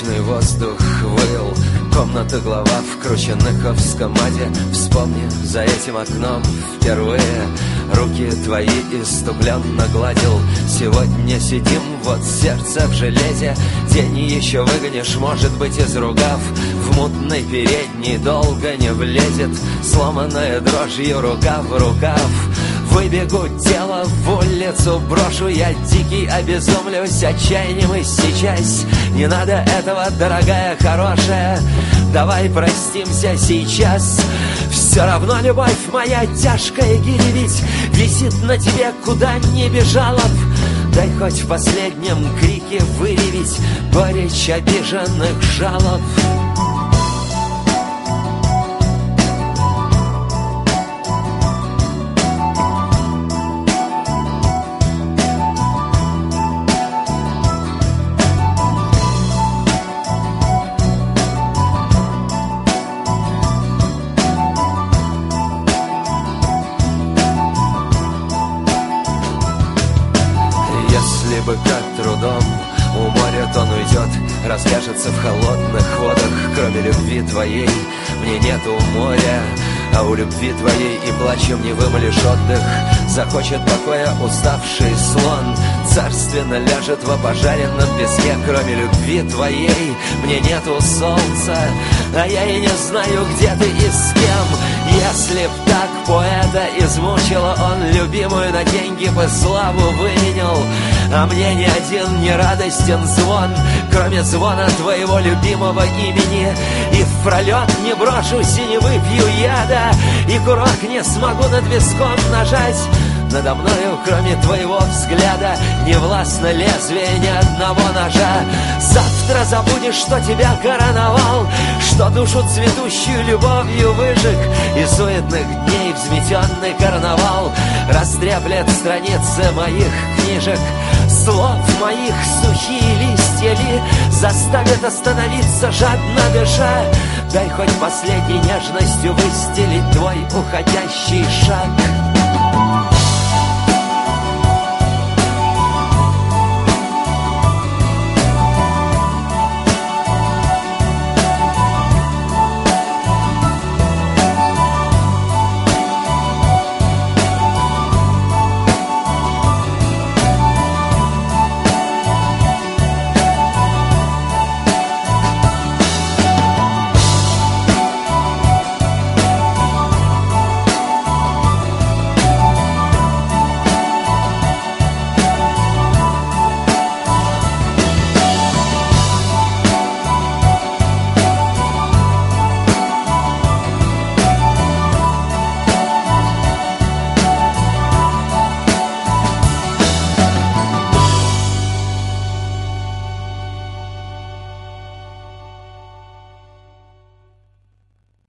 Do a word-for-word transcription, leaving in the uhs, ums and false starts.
Ночной воздух выл, комната глава в кручениковском маде. Вспомни, за этим окном впервые руки твои иступленно гладил. Сегодня сидим, вот сердце в железе. День еще выгонишь, может быть, из рукав. В мутной передней долго не влезет, сломанная дрожью рука в рукав. Выбегу, тело в улицу брошу, я дикий обезумлюсь отчаянием и сейчас. Не надо этого, дорогая, хорошая, давай простимся сейчас. Все равно любовь моя тяжкая гири ведь висит на тебе, куда не бежала б. Дай хоть в последнем крике выревить горечь обиженных жалоб. Если бы как трудом у моря он уйдет, расляжется в холодных водах. Кроме любви твоей мне нету моря, а у любви твоей и плачем не вымолишь отдых. Захочет покоя уставший слон, царственно ляжет в опожаренном песке. Кроме любви твоей мне нету солнца, а я и не знаю, где ты и с кем. Если б так поэта измучила, он любимую на деньги бы славу выменял. А мне ни один не радостен звон, кроме звона твоего любимого имени. И в пролет не брошусь и не выпью яда, и курок не смогу над виском нажать. Надо мною, кроме твоего взгляда, не властно лезвие ни одного ножа. Завтра забудешь, что тебя короновал, что душу цветущую любовью выжег, и суетных дней взметенный карнавал растреплет страницы моих книжек. Слов моих сухие листья ли заставят остановиться, жадно дыша? Дай хоть последней нежностью выстелить твой уходящий шаг.